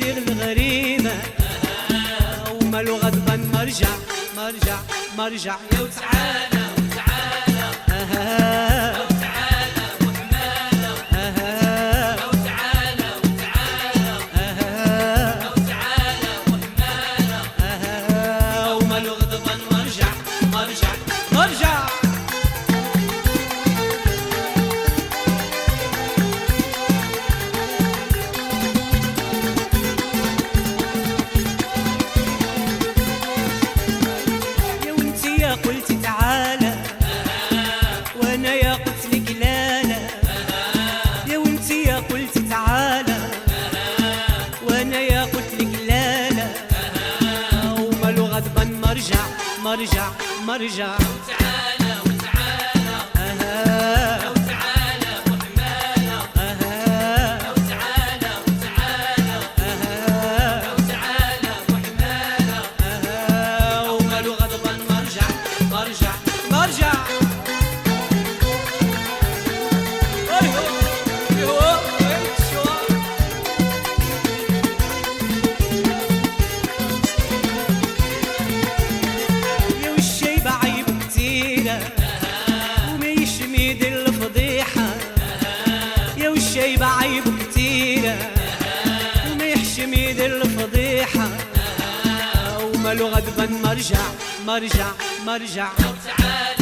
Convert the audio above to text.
يدير الغريمة ومالو غضبان مرجع مرجع مرجع يا وتعالى وتعالى وتعالى وحمالة يا وتعالى وتعالى وتعالى وحمالة ومالو غضبان مرجع مرجع مرجع قلت تعالى وانا يا قلت لك لا لا يا وانتي يا قلت تعالى وانا يا قلت لك لا لا ومالو غضبان مرجع مرجع مرجع وتعالى وتعالى يا وتعالى وحمالة يا وتعالى وتعالى يا وتعالى وحمالة ومالو غضبان مرجع مرجع مرجع يا والشيبة عيب كتيرة وما يشميد الفضيحة يا والشيبة عيب كتيرة وما يحشميد الفضيحة ومالو غضبان مرجع مرجع مرجع تعالى